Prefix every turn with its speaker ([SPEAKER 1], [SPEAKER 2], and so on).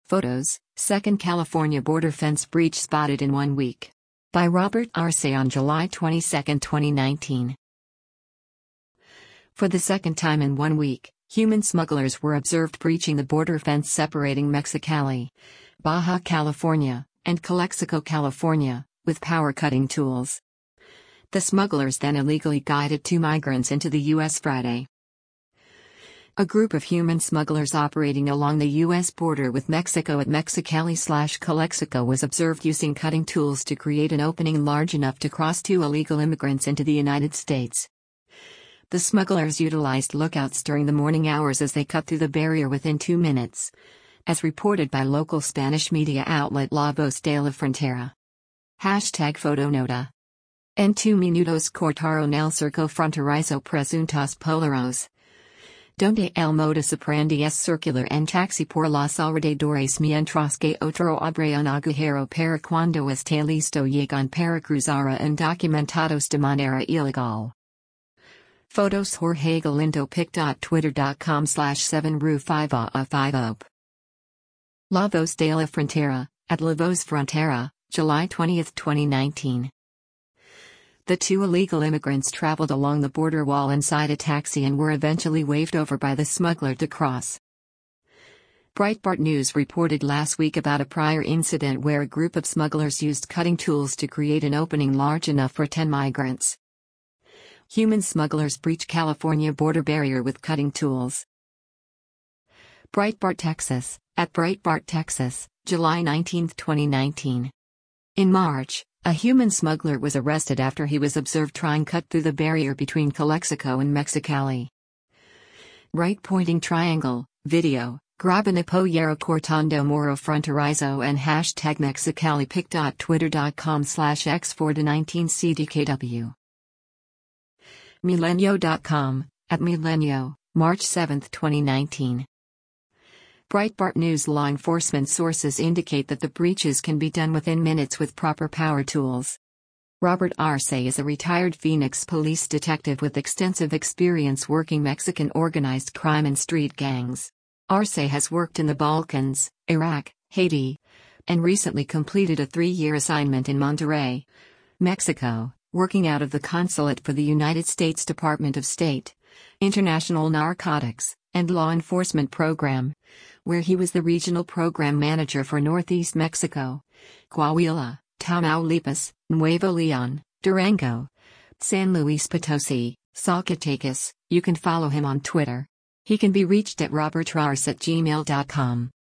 [SPEAKER 1] Photos, Second California border fence breach spotted in 1 week. By Robert Arce on July 22, 2019. For the second time in 1 week, human smugglers were observed breaching the border fence separating Mexicali, Baja California, and Calexico, California, with power-cutting tools. The smugglers then illegally guided 2 migrants into the U.S. Friday. A group of human smugglers operating along the U.S. border with Mexico at Mexicali/Calexico was observed using cutting tools to create an opening large enough to cross 2 illegal immigrants into the United States. The smugglers utilized lookouts during the morning hours as they cut through the barrier within 2 minutes, as reported by local Spanish media outlet La Voz de la Frontera. #Fotonota. En 2 minutos cortaron el cerco fronterizo presuntos polaros. Donde el modus operandi es circular en taxi por los alrededores mientras que otro abre un agujero para cuando esté listo llegan para cruzar undocumentados de manera ilegal. Photos Jorge Galindo pic.twitter.com/7ru5a50. La Voz de la Frontera, at La Voz Frontera, July 20, 2019. The 2 illegal immigrants traveled along the border wall inside a taxi and were eventually waved over by the smuggler to cross. Breitbart News reported last week about a prior incident where a group of smugglers used cutting tools to create an opening large enough for 10 migrants. Human smugglers breach California border barrier with cutting tools. Breitbart Texas, at Breitbart Texas, July 19, 2019. In March, a human smuggler was arrested after he was observed trying cut through the barrier between Calexico and Mexicali. Right-pointing triangle, video, graban apoyero cortando muro fronterizo and #Mexicali pic.twitter.com/x4to19cdkw. Milenio.com, at Milenio, March 7, 2019. Breitbart News law enforcement sources indicate that the breaches can be done within minutes with proper power tools. Robert Arce is a retired Phoenix police detective with extensive experience working Mexican organized crime and street gangs. Arce has worked in the Balkans, Iraq, Haiti, and recently completed a 3-year assignment in Monterrey, Mexico, working out of the consulate for the United States Department of State, International Narcotics, and Law Enforcement Program, where he was the regional program manager for Northeast Mexico, Coahuila, Tamaulipas, Nuevo Leon, Durango, San Luis Potosi, Zacatecas. You can follow him on Twitter. He can be reached at robertarce@gmail.com.